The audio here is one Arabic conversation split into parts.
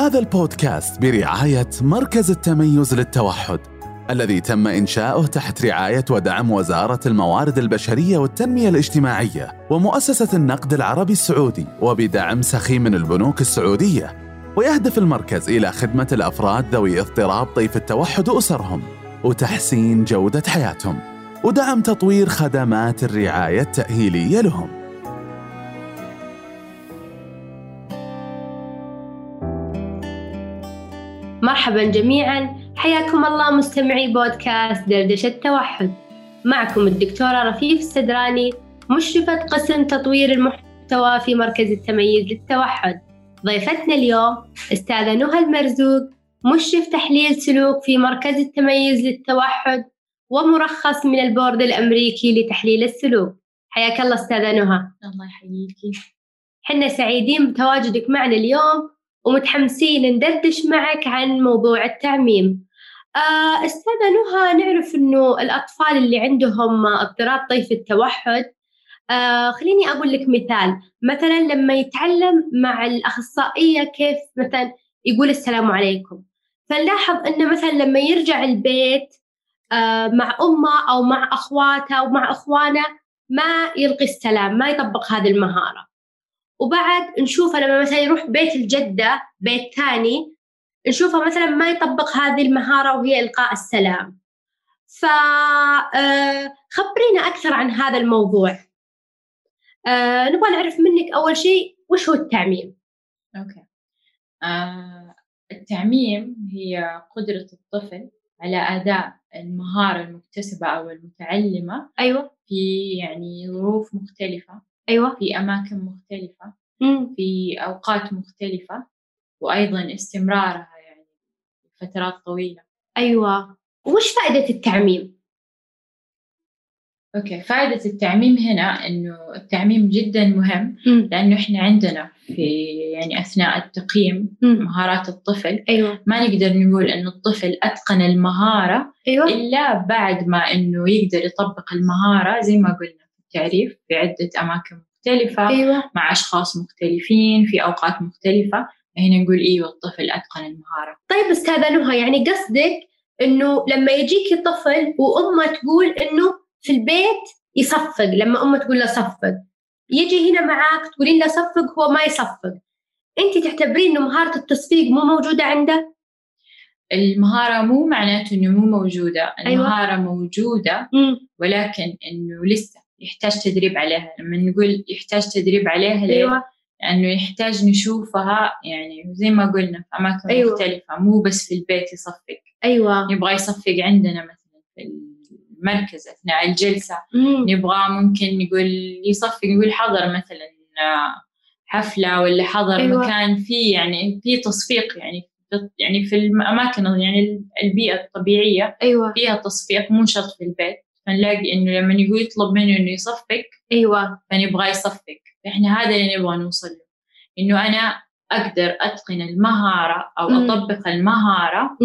هذا البودكاست برعاية مركز التميز للتوحد، الذي تم إنشاؤه تحت رعاية ودعم وزارة الموارد البشرية والتنمية الاجتماعية ومؤسسة النقد العربي السعودي، وبدعم سخي من البنوك السعودية. ويهدف المركز إلى خدمة الأفراد ذوي اضطراب طيف التوحد وأسرهم، وتحسين جودة حياتهم، ودعم تطوير خدمات الرعاية التأهيلية لهم. مرحبا جميعا، حياكم الله مستمعي بودكاست دردشة التوحد. معكم الدكتورة رفيف السدراني، مشرفة قسم تطوير المحتوى في مركز التميز للتوحد. ضيفتنا اليوم أستاذة نهى المرزوق، مشرف تحليل سلوك في مركز التميز للتوحد ومرخص من البورد الأمريكي لتحليل السلوك. حياك الله أستاذة نهى. الله يحييكي. حنا سعيدين بتواجدك معنا اليوم ومتحمسين ندردش معك عن موضوع التعميم. أستاذة نهى، نعرف إنه الأطفال اللي عندهم اضطراب طيف التوحد، خليني أقول لك مثلا لما يتعلم مع الأخصائية كيف مثلا يقول السلام عليكم، فنلاحظ إنه مثلا لما يرجع البيت مع أمه أو مع أخواته أو مع أخوانه ما يلقي السلام، ما يطبق هذه المهارة. وبعد نشوفه لما مثلا يروح بيت الجدة، بيت ثاني، نشوفه مثلا ما يطبق هذه المهارة وهي إلقاء السلام. خبرينا أكثر عن هذا الموضوع. نبغى نعرف منك أول شيء وش هو التعميم؟ أوكي. التعميم هي قدرة الطفل على أداء المهارة المكتسبة أو المتعلمة أيوة. في يعني ظروف مختلفة، أيوة. في أماكن مختلفة، في أوقات مختلفة، وأيضا استمرارها يعني فترات طويلة. أيوة. وش فائدة التعميم؟ أوكي، فائدة التعميم هنا إنه التعميم جدا مهم، لأنه إحنا عندنا في يعني أثناء التقييم مهارات الطفل. أيوة. ما نقدر نقول إنه الطفل أتقن المهارة. أيوة. إلا بعد ما إنه يقدر يطبق المهارة زي ما قلنا في التعريف في عدة أماكن مختلفة. أيوة. مع أشخاص مختلفين في أوقات مختلفة، هنا نقول إيوه الطفل أتقن المهارة. طيب أستاذة نهى، يعني قصدك إنه لما يجيكي طفل وأمه تقول إنه في البيت يصفق، لما أمه تقول له صفق، يجي هنا معاك تقولين له صفق هو ما يصفق، أنت تعتبرين إنه مهارة التصفيق مو موجودة عنده؟ المهارة مو معناته إنه مو موجودة، المهارة أيوة. موجودة، ولكن إنه لسه يحتاج تدريب عليها. لما نقول يحتاج تدريب عليها ليه؟ أيوة. لأنه يحتاج نشوفها يعني زي ما قلنا في أماكن أيوة. مختلفة، مو بس في البيت يصفق. أيوة. نبغى يصفق عندنا مثلا في المركز أثناء الجلسة، نبغى ممكن نقول يصفق، نقول حضر مثلا حفلة ولا حضر أيوة. مكان فيه يعني فيه تصفيق، يعني في الأماكن يعني البيئة الطبيعية. أيوة. فيها تصفيق، مو شرط في البيت. فنلاقي إنه لما يقول يطلب منه إنه يصفق، أيوة، فنبغى يصفق. إحنا هذا اللي نبغى نوصل له، إنه أنا أقدر أتقن المهارة أو أطبق المهارة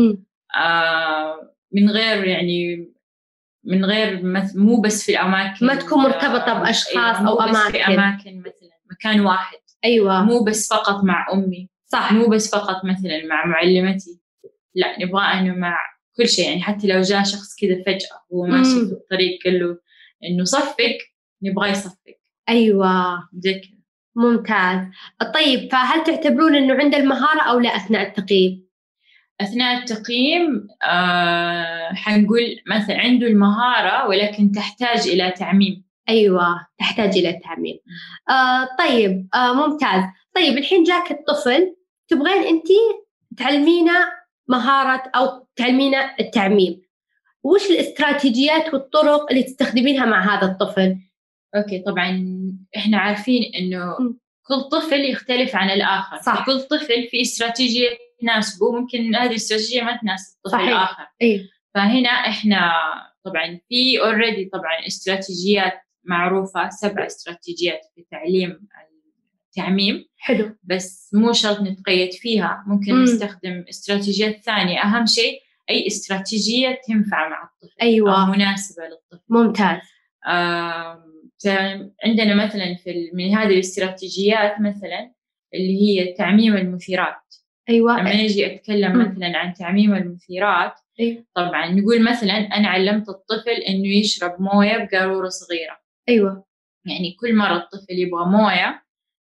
من غير يعني من غير مو بس في الأماكن، ما تكون مرتبطة بأشخاص أو أماكن، في أماكن مثلا مكان واحد. أيوة. مو بس فقط مع أمي، صح. مو بس فقط مثلا مع معلمتي، لا نبغى أنه مع كل شيء. يعني حتى لو جاء شخص كذا فجأة هو ماشي في الطريق قال له إنه صفق، نبغى يصفق. أيوة، ذكر. ممتاز. طيب، فهل تعتبرون إنه عنده المهارة أو لا أثناء التقييم؟ أثناء التقييم حنقول مثلا عنده المهارة ولكن تحتاج إلى تعميم. أيوة، تحتاج إلى تعميم. طيب، ممتاز. طيب، الحين جاك الطفل، تبغين أنتي تعلمينا مهارة أو تعلمينا التعميم، وش الاستراتيجيات والطرق اللي تستخدمينها مع هذا الطفل؟ أوكي، طبعاً إحنا عارفين إنه كل طفل يختلف عن الآخر. صح. كل طفل في استراتيجية تناسبه، ممكن هذه الاستراتيجية ما تناسب الطفل الآخر. إيه؟ فهنا إحنا طبعاً في already طبعاً استراتيجيات معروفة، 7 استراتيجيات في تعليم التعميم. حلو. بس مو شرط نتقيد فيها، ممكن نستخدم استراتيجيات ثانية. أهم شيء أي استراتيجية تنفع مع الطفل. أيوة. أو مناسبة للطفل. ممتاز. عندنا مثلا من هذه الاستراتيجيات مثلا اللي هي تعميم المثيرات. أيوة. لما نجي أتكلم مثلا عن تعميم المثيرات، أيوة. طبعا نقول مثلا أنا علمت الطفل إنه يشرب موية بقارورة صغيرة. أيوة. يعني كل مرة الطفل يبغى موية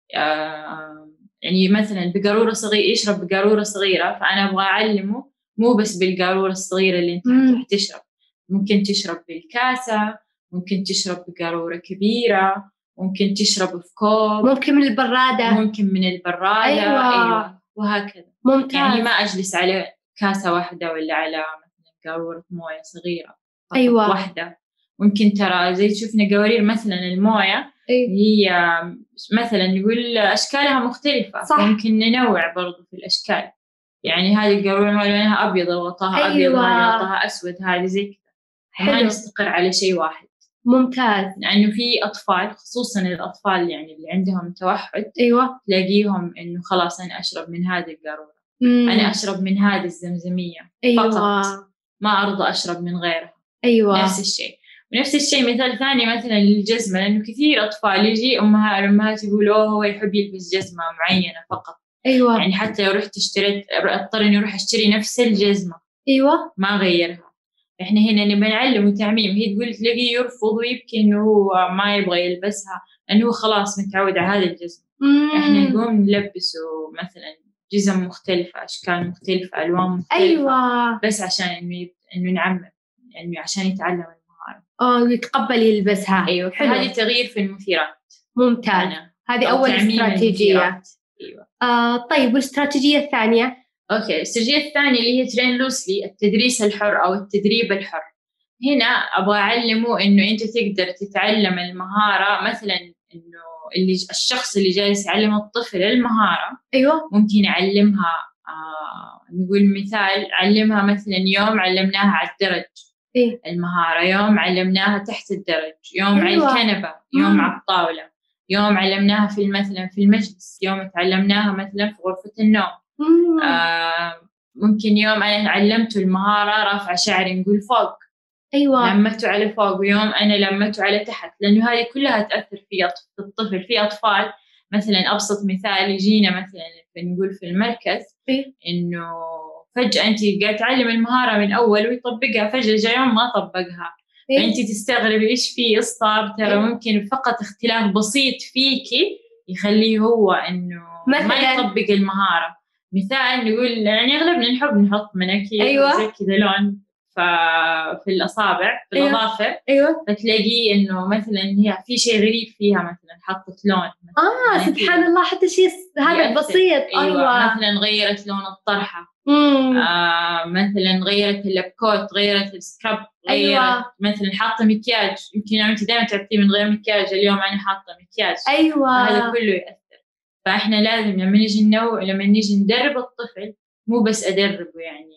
يعني مثلا بقارورة صغيرة، يشرب بقارورة صغيرة، فأنا أبغى أعلمه مو بس بالقارورة الصغيرة اللي أنت حتشرب، ممكن تشرب بالكاسة، ممكن تشرب بقارورة كبيرة، ممكن تشرب في كوب، ممكن من البرادة، ممكن من البرادة. أيوة. وهكذا. ممتاز. يعني ما أجلس على كاسة واحدة ولا على مثلا قارورة موية صغيرة فقط. أيوة. واحدة. ممكن ترى زي شفنا قوارير مثلا الموية، هي مثلا نقول أشكالها مختلفة. صح. ممكن ننوع برضو في الأشكال. يعني هذه القارورة لونها أبيض وغطاها أيوة. أبيض، وهذه غطاها أسود، هذه زي كذا. ما نستقر على شيء واحد. ممتاز. لأنه في أطفال، خصوصا الأطفال يعني اللي عندهم توحد، أيوة، تلاقيهم إنه خلاص أنا أشرب من هذه القارورة، أنا أشرب من هذه الزمزمية. أيوة. فقط، ما أرضى أشرب من غيرها. أيوة. نفس الشيء. ونفس الشيء مثال ثاني مثلا للجزمة، لأنه كثير أطفال يجي الأمهات يقولوا هو يحب يلبس جزمة معينة فقط. أيوة. يعني حتى لو رحت اشتريت، اضطر إني أروح أشتري نفس الجزمة. أيوة. ما غيرها. إحنا هنا نبي نعلمه تعميم. هي تقول تلاقيه يرفض ويبكي إنه هو ما يبغى يلبسها، لأنه هو خلاص متعود على هذه الجزمة. إحنا نقوم نلبسه مثلا جزم مختلفة، أشكال مختلفة، ألوان مختلفة. أيوة. بس عشان إنه نعمم، يعني عشان يتعلم المهارة. ويتقبل يلبسها. أيوة. هذه تغيير في المثيرات. ممتاز. هذه أول استراتيجية. أيوة. طيب، والاستراتيجية الثانية؟ أوكي، الاستراتيجية الثانية اللي هي ترين لوسلي، التدريس الحر أو التدريب الحر. هنا أبغى أعلمه إنه أنت تقدر تتعلم المهارة. مثلا إنه الشخص اللي جالس يعلم الطفل المهارة، أيوة، ممكن يعلمها نقول مثال، علمها مثلا يوم علمناها على الدرج. إيه؟ المهارة يوم علمناها تحت الدرج، يوم أيوة. على الكنبة، يوم على الطاولة، يوم علمناها مثلا في المجلس، يوم تعلمناها مثلا في غرفة النوم. ممكن يوم أنا علمته المهارة رافع شعري نقول فوق. أيوة. لمته على فوق، ويوم أنا لمته على تحت، لأنه هذه كلها تأثر في الطفل. في أطفال مثلا، أبسط مثال يجينا مثلا نقول في المركز، إنه فجأة أنت قاعد تعلم المهارة من أول ويطبقها، فجأة جاي يوم ما طبقها. فأنت تستغربي إيش فيه صار. ترى ممكن فقط اختلاف بسيط فيكي يخليه هو إنه ما يطبق المهارة. مثال نقول يعني أغلبنا نحب نحط مناكير زي كذا لون في الأصابع، في الأظافر. أيوة. فتلاقيه إنه مثلا هي في شيء غريب فيها، مثلا حطت لون. سبحان الله، حتى شيء هذا بسيط. أيوة. مثلا غيرت لون الطرحة. مثلا غيرت اللبكوت، غيرت السكراب، غيرت. أيوة. مثلا حاطة مكياج، يمكن أنت دائما تعطيه من غير مكياج، اليوم أنا حاطة مكياج. أيوة. هذا كله يأثر. فإحنا لازم لما نيجي ندرب الطفل، مو بس أدربه يعني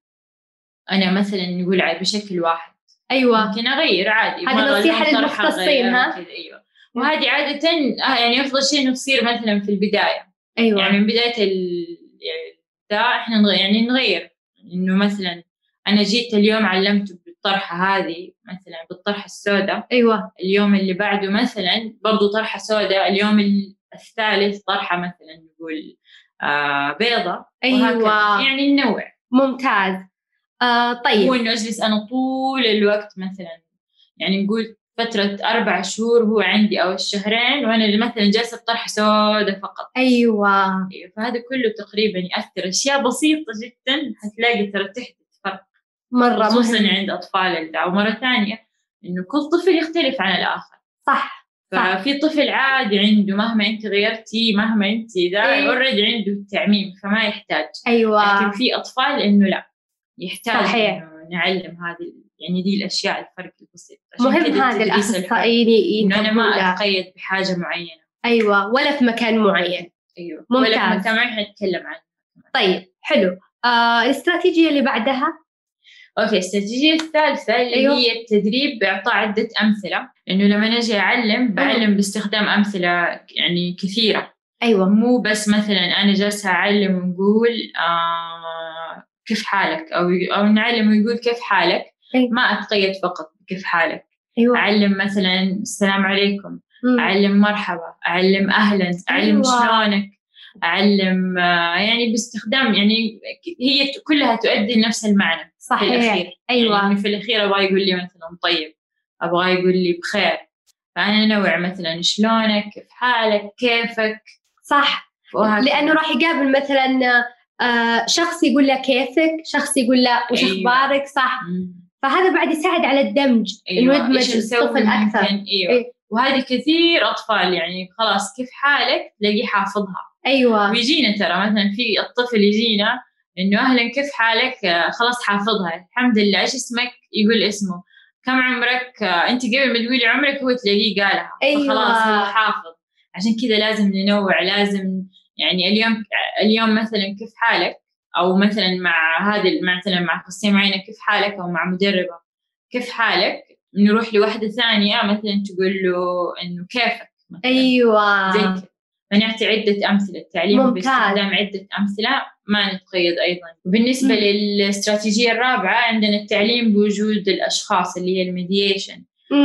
أنا مثلا نقول بشكل واحد. أيوة. ممكن أغير عادي. هذه نصيحة للمختصين. أيوة. وهذه عادة يعني أفضل شيء إنه تصير مثلا في البداية. أيوة. يعني من بداية إحنا نغير إنه مثلا أنا جيت اليوم علمته بالطرحة هذه، مثلا بالطرحة السوداء. أيوة. اليوم اللي بعده مثلا برضو طرحة سوداء، اليوم الثالث طرحة مثلا نقول بيضة. أيوة. وهكذا يعني ننوع. ممتاز. طيب، مو إنه أجلس أنا طول الوقت مثلا، يعني نقول فترة 4 شهور هو عندي أو الشهرين وأنا مثلا جالسة بطرحة سوداء فقط. أيوة. فهذا كله تقريبا يأثر. أشياء بسيطة جدا هتلاقي ترى تحدث فرق مرة، خصوصا عند أطفال الدع. ومرة ثانية إنه كل طفل يختلف عن الآخر. صح. ففي طفل عادي عنده مهما أنت غيرتي، مهما أنت أوريدي عنده التعميم فما يحتاج. أيوة. لكن في أطفال إنه لا يحتاج. صحيح. إنه نعلم هذه يعني دي الأشياء الفرق البسيط. مهم هذا الأخصائيين إنه أنا ما أتقيد بحاجة معينة. أيوة، ولا في مكان معين. أيوة. ممتاز. ولا في مكان معين نتكلم عنه. طيب، حلو. الاستراتيجية اللي بعدها. أوكي، الاستراتيجية الثالثة اللي هي التدريب بإعطاء عدة أمثلة. إنه لما نجي أعلم بعلم باستخدام أمثلة يعني كثيرة. أيوة. مو بس مثلا أنا جالسة أعلم ونقول كيف حالك أو نعلم ويقول كيف حالك. ما أتقيد فقط كيف حالك. أيوة. أعلم مثلا السلام عليكم، أعلم مرحبا، أعلم أهلا، أعلم شلونك. أعلم يعني باستخدام، يعني هي كلها تؤدي لنفس المعنى. صحيح. في الأخير أيوة. يعني في الأخير أبغى يقول لي مثلا طيب، أبغى يقول لي بخير، فأنا أنوع مثلا شلونك، كيف حالك، كيفك. صح. لأنه راح يقابل مثلا شخص يقول له كيفك، شخص يقول له وش أخبارك. صح. فهذا بعد يساعد على الدمج. أيوة. إنه يدمج الطفل أكثر. أيوة. وهذه كثير أطفال يعني خلاص كيف حالك تلاقيه حافظها. أيوة. ويجينا ترى مثلا في الطفل يجينا إنه أهلا كيف حالك، خلاص حافظها الحمد لله. إيش اسمك؟ يقول اسمه. كم عمرك؟ أنت قبل ما تقولي عمرك هو تلاقيه قالها. أيوة. فخلاص هو حافظ. عشان كذا لازم ننوع، لازم يعني اليوم مثلا كيف حالك، أو مثلا مثلا مع قصة معينة كيف حالك، أو مع مدربة كيف حالك، نروح لواحدة ثانية مثلا تقول له إنه كيفك مثلاً. أيوة. زي كده. فنعطي عدة أمثلة، التعليم باستخدام عدة أمثلة، ما نتقيد أيضا. وبالنسبة للاستراتيجية الرابعة عندنا التعليم بوجود الأشخاص اللي هي الميديشن.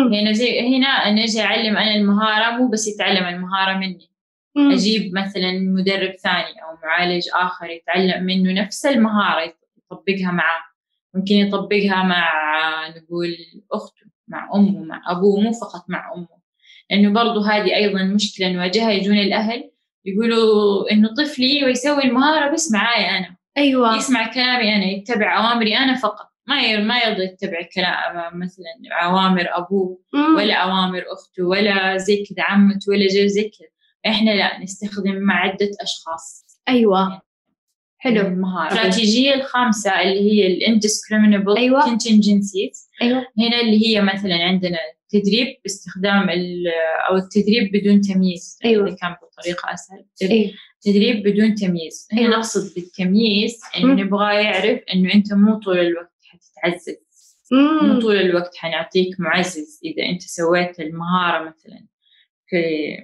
هنا أنا أجي أعلم أنا المهارة، مو بس يتعلم المهارة مني. أجيب مثلا مدرب ثاني أو معالج آخر يتعلم منه نفس المهارة، يطبقها معه. ممكن يطبقها مع نقول أخته، مع أمه، مع أبوه، مو فقط مع أمه. لأنه برضو هذه أيضا مشكلة نواجهها. يجون الأهل يقولوا إنه طفلي ويسوي المهارة بس معايا أنا. أيوة. يسمع كلامي أنا، يتبع أوامري أنا فقط، ما يرضى يتبع كلام مثلا أوامر أبوه ولا أوامر أخته ولا زي كذا عمته ولا زي كذا. إحنا لا، نستخدم مع عدة أشخاص. أيوة. حلو. المهارة. الاستراتيجية الخامسة اللي هي الindiscriminable contingencies. أيوة. هنا اللي هي مثلا عندنا تدريب باستخدام أو التدريب بدون تمييز. أيوة. إذا كان بطريقة أسهل. أيوة. تدريب بدون تمييز. هنا نقصد بالتمييز إنه نبغى يعرف إنه أنت مو طول الوقت حتتعزز، مو طول الوقت حنعطيك معزز إذا أنت سويت المهارة مثلا في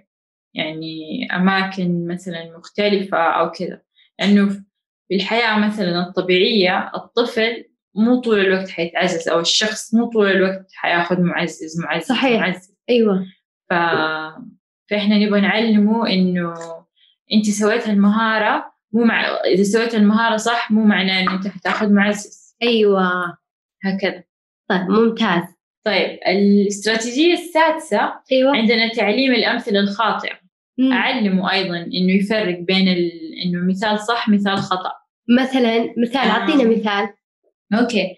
يعني أماكن مثلا مختلفة أو كذا. لأنه في الحياة مثلا الطبيعية الطفل مو طول الوقت حيتعزز، أو الشخص مو طول الوقت حياخذ معزز. صحيح. معزز. أيوة. فإحنا نبغى نعلمه إنه أنت سويت المهارة، إذا سويت المهارة صح مو معناه إنه أنت حتاخذ معزز. أيوة. هكذا. طيب ممتاز. طيب الاستراتيجية السادسة. أيوة. عندنا تعليم الأمثلة الخاطئة. أعلمه أيضا إنه يفرق بين إنه مثال صح مثال خطأ. مثال أعطينا مثال. أوكي.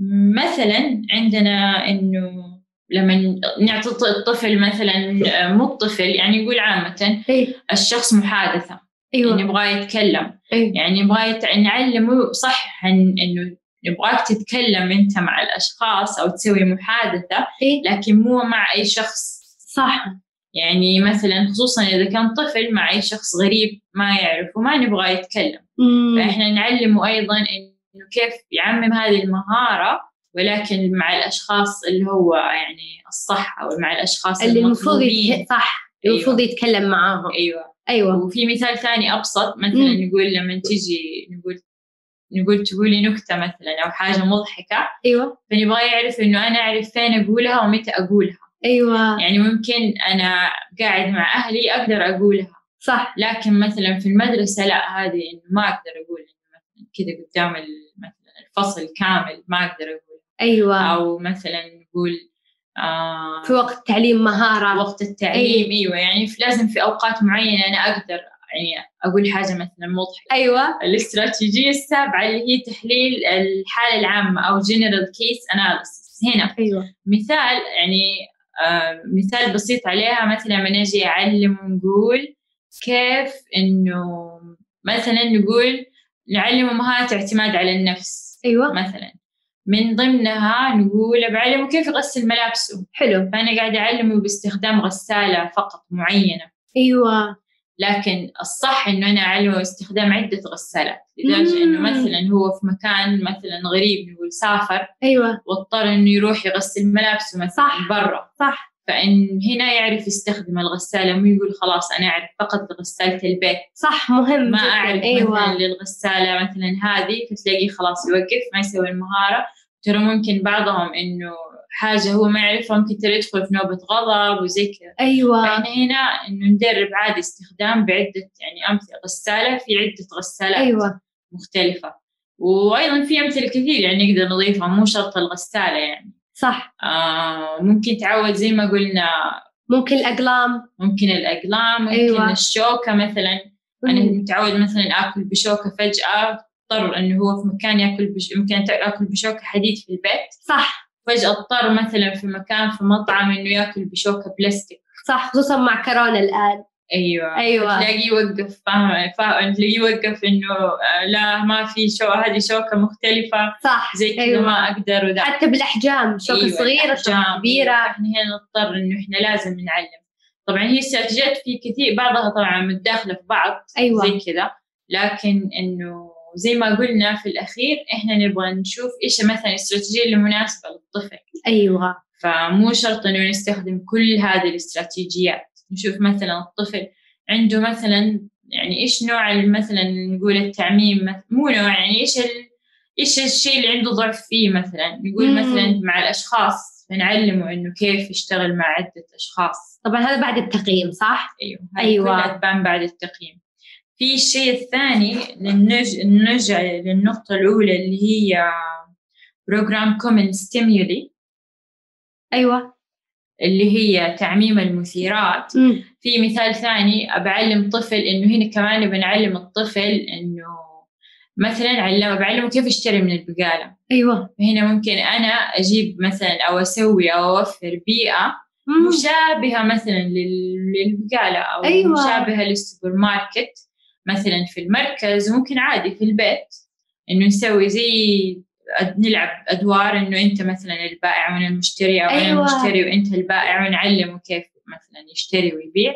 مثلا عندنا إنه لما نعطي الطفل مثلا، مو الطفل يعني يقول عامة الشخص محادثة. أيوة. نبغى يتكلم. يعني نبغى نعلمه صح إنه نبغاك تتكلم أنت مع الأشخاص أو تسوي محادثة، لكن مو مع أي شخص. صح. يعني مثلا خصوصا إذا كان طفل مع أي شخص غريب ما يعرف وما نبغى يتكلم. فإحنا نعلمه أيضا إنه كيف يعمم هذه المهارة، ولكن مع الأشخاص اللي هو يعني الصح، أو مع الأشخاص اللي المفروض صح. المفروض يتكلم معاهم. أيوة. وفي مثال ثاني أبسط مثلا نقول لما تيجي نقول تقولي نكتة مثلا أو حاجة مضحكة. أيوة. فنبغى يعرف إنه أنا أعرف فين أقولها ومتى أقولها. أيوة. يعني ممكن أنا قاعد مع أهلي أقدر أقولها صح، لكن مثلا في المدرسة لا، هذه إنه ما أقدر أقول مثلا كذا قدام مثلا الفصل كامل ما أقدر أقول. أيوة. أو مثلا نقول في وقت تعليم مهارة، وقت التعليم. أيوة يعني لازم في أوقات معينة أنا أقدر يعني أقول حاجة مثلا مضحكة. أيوة. الاستراتيجية السابعة اللي هي تحليل الحالة العامة أو General Case Analysis. هنا أيوة. مثال يعني مثال بسيط عليها. مثلا من نجي أعلم ونقول كيف إنه مثلا نقول نعلمه مهارة اعتماد على النفس. أيوة. مثلا من ضمنها نقول بعلمه كيف يغسل ملابسه. حلو. فأنا قاعدة أعلمه باستخدام غسالة فقط معينة. أيوة. لكن الصح إنه أنا أعلمه استخدام عدة غسالات، لدرجة إنه مثلا هو في مكان مثلا غريب نقول سافر. أيوة. واضطر إنه يروح يغسل ملابسه مثلا برا. صح. فإن هنا يعرف يستخدم الغسالة، مو يقول خلاص أنا أعرف فقط غسالة البيت. صح، مهم ما جداً. أعرف أيوة. مثلا للغسالة مثلا هذه، فتلاقيه خلاص يوقف ما يسوي المهارة. ترى ممكن بعضهم إنه حاجة هو ما يعرفها، ممكن ترى يدخل في نوبة غضب وزي كذا. أيوة. فإحنا هنا إنه ندرب عادي استخدام بعدة يعني أمثلة، غسالة في عدة غسالات أيوة. مختلفة، وأيضا في أمثلة كثير يعني نقدر نضيفها، مو شرط الغسالة يعني. صح. ممكن تعود زي ما قلنا، ممكن الأقلام، ممكن أيوة. الشوكة مثلا. أنا متعود مثلا آكل بشوكة، فجأة اضطر إنه هو في مكان ممكن آكل بشوكة حديد في البيت. صح. فجأة اضطر مثلا في مكان في مطعم إنه يأكل بشوكة بلاستيك. صح، خصوصا مع كورونا الآن. أيوة. تلاقيه يوقف، تلاقيه يوقف إنه لا ما في هذه شوكة مختلفة. صح. زي كذا. أيوة. ما أقدر وده. حتى بالأحجام، شوكة صغيرة، شوكة كبيرة. إحنا هنا نضطر إنه إحنا لازم نعلم. طبعا هي استراتيجيات في كثير، بعضها طبعا متداخلة في بعض. أيوة. زي كذا، لكن إنه زي ما قلنا في الأخير إحنا نبغى نشوف إيش مثلا الاستراتيجية اللي مناسبة للطفل. أيوة. فمو شرط إنه نستخدم كل هذه الاستراتيجيات. نشوف مثلا الطفل عنده مثلا يعني إيش نوع مثلا نقول التعميم، مو نوع يعني إيش الشيء اللي عنده ضعف فيه. مثلا نقول مثلا مع الأشخاص فنعلمه إنه كيف يشتغل مع عدة أشخاص. طبعا هذا بعد التقييم، صح؟ أيوة. كلها تبان بعد التقييم. في الشيء الثاني نرجع للنقطة الأولى اللي هي Program Common Stimuli. أيوة. اللي هي تعميم المثيرات. في مثال ثاني بعلم طفل إنه هنا كمان بنعلم الطفل إنه مثلا بعلمه كيف يشتري من البقالة. أيوة. هنا ممكن أنا أجيب مثلا أو أسوي أو أوفر بيئة مشابهة مثلا للبقالة، أو أيوة. مشابهة للسوبر ماركت مثلا في المركز. ممكن عادي في البيت إنه نسوي زي نلعب أدوار، إنه أنت مثلا البائع وأنا المشتري، أو أنا المشتري وأنت البائع، ونعلمه كيف مثلا يشتري ويبيع.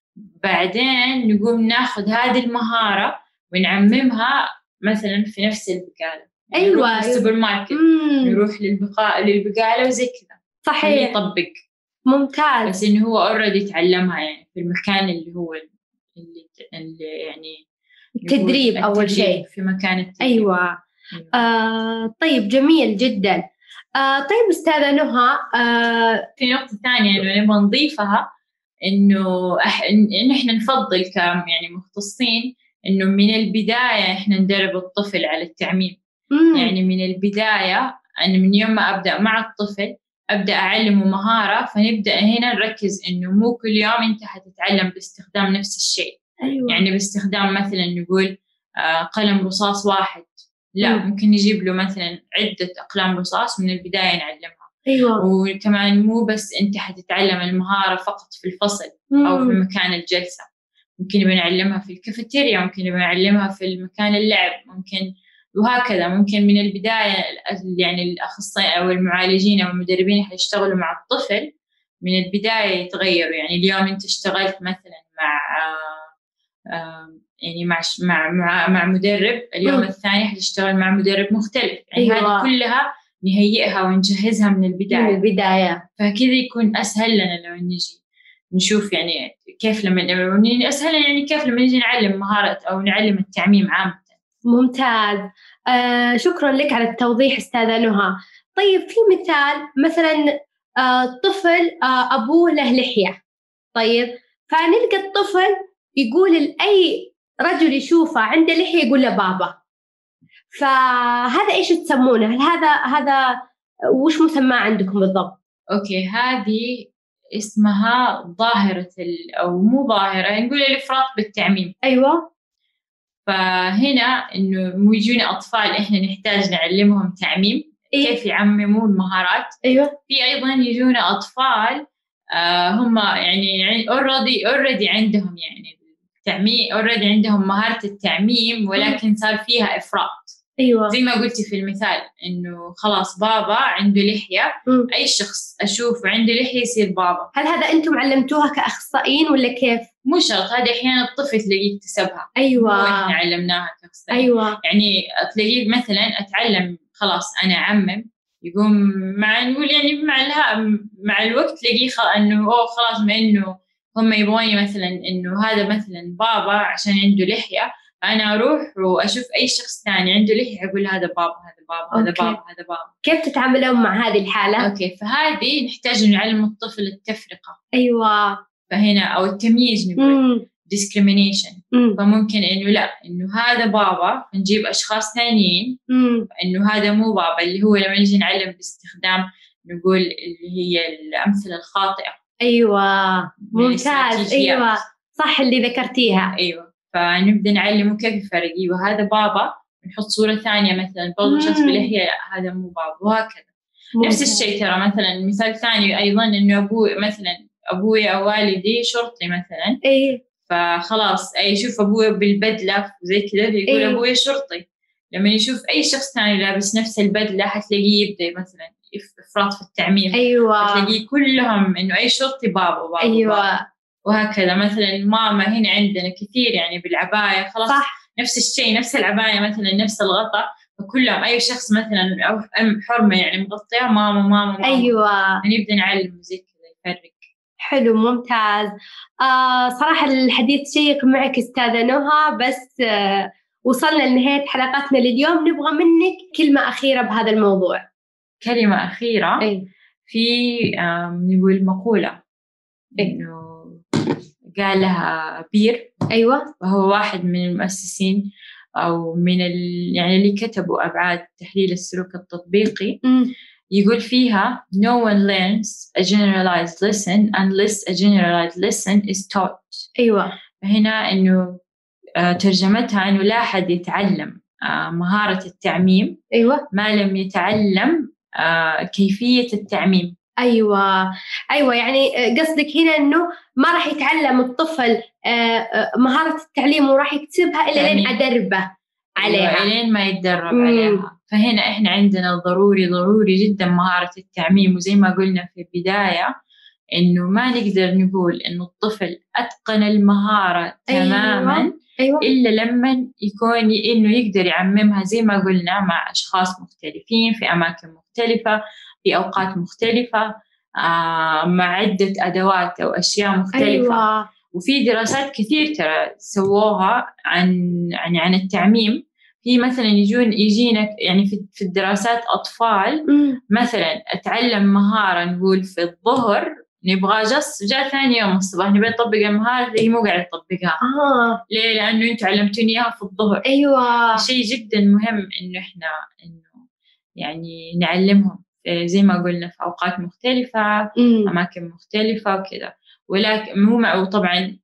بعدين نقوم ناخذ هذه المهارة ونعممها مثلا في نفس البقالة. أيوة. نروح للسوبر ماركت، نروح للبقالة وزي كذا. صحيح. يطبق. ممتاز. بس إنه هو already تعلمها يعني في المكان اللي هو اللي يعني التدريب أول شيء في مكان التدريب. أيوة. طيب جميل جدا. طيب أستاذة نهى، في نقطة ثانية إنه نبغى نضيفها، إنه إحنا نفضل يعني مختصين إنه من البداية إحنا ندرب الطفل على التعميم. يعني من البداية أنا من يوم ما أبدأ مع الطفل أبدأ أعلمه مهارة، فنبدأ هنا نركز إنه مو كل يوم أنت حتتعلم باستخدام نفس الشيء. أيوة. يعني باستخدام مثلا نقول قلم رصاص واحد، لا ممكن نجيب له مثلا عدة أقلام رصاص من البداية نعلمها. أيوة. وكمان مو بس أنت حتتعلم المهارة فقط في الفصل أو في مكان الجلسة، ممكن بنعلمها في الكافيتيريا، ممكن بنعلمها في المكان اللعب، ممكن وهكذا. ممكن من البداية يعني الأخصائيين أو المعالجين أو المدربين حيشتغلوا مع الطفل من البداية يتغيروا. يعني اليوم أنت اشتغلت مثلا يعني مع مدرب، اليوم الثاني حتشتغل مع مدرب مختلف. يعني أيوة. هذه كلها نهيئها ونجهزها من البداية. فكذا يكون أسهل لنا لو نجي نشوف يعني كيف أسهل يعني كيف لما نجي نعلم مهارة أو نعلم التعميم عامة. ممتاز. شكرا لك على التوضيح أستاذة نهى. طيب في مثال مثلا طفل أبوه له لحية، طيب فنلقى الطفل يقول لأي رجل يشوفه عنده لحية يقول له بابا، فهذا إيش تسمونه؟ هل هذا وش مسمى عندكم بالضبط؟ أوكي، هذه اسمها ظاهرة أو مو ظاهرة، نقول الإفراط بالتعميم. أيوة. فهنا إنه يجون أطفال إحنا نحتاج نعلمهم تعميم. كيف يعمموا المهارات. أيوة. في أيضا يجون أطفال هم يعني already عندهم يعني التعميم، already عندهم مهارة التعميم، ولكن صار فيها إفراط. أيوة. زي ما قلتي في المثال إنه خلاص بابا عنده لحية، أي شخص أشوفه عنده لحية يصير بابا. هل هذا أنتم علمتوها كأخصائيين ولا كيف؟ مو شرط، هذا أحيانا الطفل تلاقيه اكتسبها. أيوة. مو إحنا علمناها كأخصائيين. أيوة. يعني تلاقيه مثلا أتعلم خلاص أنا أعمم، يقوم نقول يعني مع الوقت تلاقيه إنه خلاص، ما إنه هم يبغوني مثلا إنه هذا مثلا بابا عشان عنده لحية، أنا أروح وأشوف أي شخص ثاني عنده لحية أقول هذا بابا هذا بابا هذا بابا هذا بابا. كيف تتعاملون مع هذه الحالة؟ أوكي، فهذه نحتاج نعلم الطفل التفرقة. أيوة. فهنا أو التمييز نقول discrimination. فممكن إنه لا، إنه هذا بابا، نجيب أشخاص ثانيين، إنه هذا مو بابا، اللي هو لما نجي نعلم باستخدام نقول اللي هي الأمثلة الخاطئة. أيوة ممتاز. أيوة صح اللي ذكرتيها. أيوة، فنبدأ نعلمه كيف يفرق. أيوة هذا بابا، نحط صورة ثانية مثلا برضو شخص بلحية، هذا مو بابا، وهكذا. نفس الشيء ترى مثلا مثال ثاني أيضا إنه أبوي أو والدي شرطي مثلا. فخلاص يشوف أبوي بالبدلة زي كذا يقول أبوي شرطي. لما يشوف أي شخص ثاني لابس نفس البدلة حتلاقيه يبدأ مثلا إفراط في التعميم. أيوة. حتلاقيه كلهم إنه أي شرطي بابا. أيوة. بابا. وهكذا مثلا ماما هنا عندنا كثير يعني بالعباية خلاص صح. نفس الشيء، نفس العباية مثلا نفس الغطاء، فكلهم أي شخص مثلا أو أم حرمة يعني مغطية ماما. أيوة. نبدأ نعلم زي كذا يفرق. حلو ممتاز. صراحة الحديث شيق معك أستاذة نهى، بس وصلنا لنهاية حلقتنا لليوم. نبغى منك كلمة أخيرة بهذا الموضوع. كلمة أخيرة. في نقول مقولة إنه قالها بير. أيوة. وهو واحد من المؤسسين أو من يعني اللي كتبوا أبعاد تحليل السلوك التطبيقي. يقول فيها no one learns a generalized lesson unless a generalized lesson is taught. أيوة. هنا إنه ترجمتها إنه لا أحد يتعلم مهارة التعميم. أيوة. ما لم يتعلم كيفية التعميم. أيوة يعني قصدك هنا إنه ما راح يتعلم الطفل مهارة التعليم وراح يكتسبها إلا لين أدربه عليها. أيوة، لين ما يتدرب عليها. فهنا إحنا عندنا ضروري جدا مهارة التعميم. وزي ما قلنا في البداية إنه ما نقدر نقول إنه الطفل أتقن المهارة تماما. أيوة. إلا لما يكون إنه يقدر يعممها زي ما قلنا مع أشخاص مختلفين في أماكن مختلفة في أوقات مختلفة مع عدة أدوات أو أشياء مختلفة. أيوة. وفي دراسات كثير ترى سووها عن التعميم. في مثلا يجينا يعني في الدراسات أطفال مثلا أتعلم مهارة نقول في الظهر نبغى جاء ثاني يوم الصباح نبغى نطبق المهارة اللي مو قاعد يطبقها. ليه؟ لأنه أنتوا علمتوني إياها في الظهر. أيوة. شيء جدا مهم إنه إحنا يعني نعلمهم زي ما قلنا في أوقات مختلفة أماكن مختلفة وكذا. ولكن مو طبعا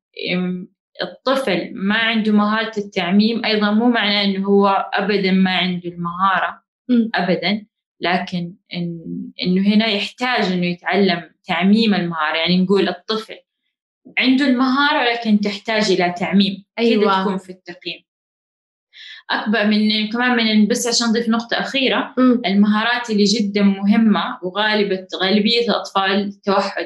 الطفل ما عنده مهارة التعميم أيضا مو معناه إنه هو أبدا ما عنده المهارة أبدا، لكن إنه هنا يحتاج إنه يتعلم تعميم المهارة. يعني نقول الطفل عنده المهارة لكن تحتاج إلى تعميم. أيوة. كده تكون في التقييم أكبر من كمان من بس عشان نضيف نقطة أخيرة. المهارات اللي جدا مهمة وغالبية الأطفال التوحد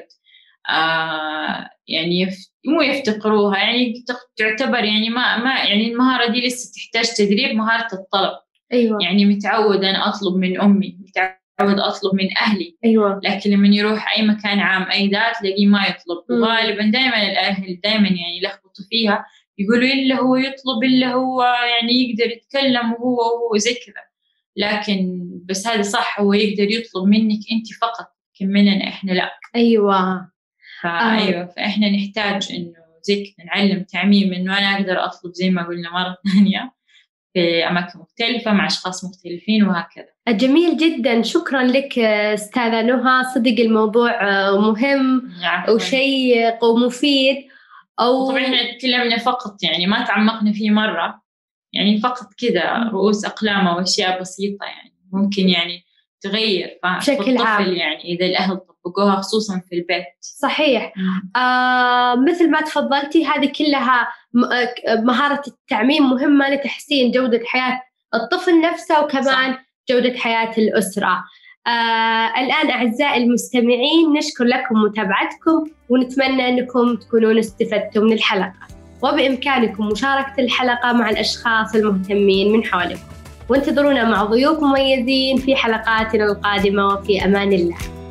يعني مو يفتقروها، يعني تعتبر يعني ما يعني المهارة دي لسه تحتاج تدريب. مهارة الطلب. أيوة. يعني متعود أنا أطلب من أمي، متعود أطلب من أهلي. أيوة. لكن لما يروح أي مكان عام أي ذا تلاقيه ما يطلب. وغالبا دائما الأهل دائما يعني يلخبطوا فيها، يقولوا إلا هو يطلب إلا هو يعني يقدر يتكلم وهو زي كذا. لكن بس هذا صح، هو يقدر يطلب منك أنت فقط، لكن مننا إحنا لا. أيوة. أيوة. فإحنا نحتاج إنه زي كذا نعلم تعميم، إنه أنا أقدر أطلب زي ما قلنا مرة ثانية في أماكن مختلفة مع أشخاص مختلفين وهكذا. جميل جدا، شكرا لك أستاذة نهى. صدق الموضوع مهم وشيق ومفيد. طبعا احنا تكلمنا فقط يعني ما تعمقنا فيه مرة، يعني فقط كذا رؤوس أقلام وأشياء بسيطة يعني ممكن يعني تغير بشكل عام يعني إذا الأهل طبقوها خصوصا في البيت. صحيح. مثل ما تفضلتي هذه كلها مهارة التعميم مهمة لتحسين جودة حياة الطفل نفسه وكمان صح. جودة حياة الأسرة. الآن أعزائي المستمعين نشكر لكم متابعتكم ونتمنى أنكم تكونون استفدتم من الحلقة، وبإمكانكم مشاركة الحلقة مع الأشخاص المهتمين من حولكم. وانتظرونا مع ضيوف مميزين في حلقاتنا القادمة، وفي أمان الله.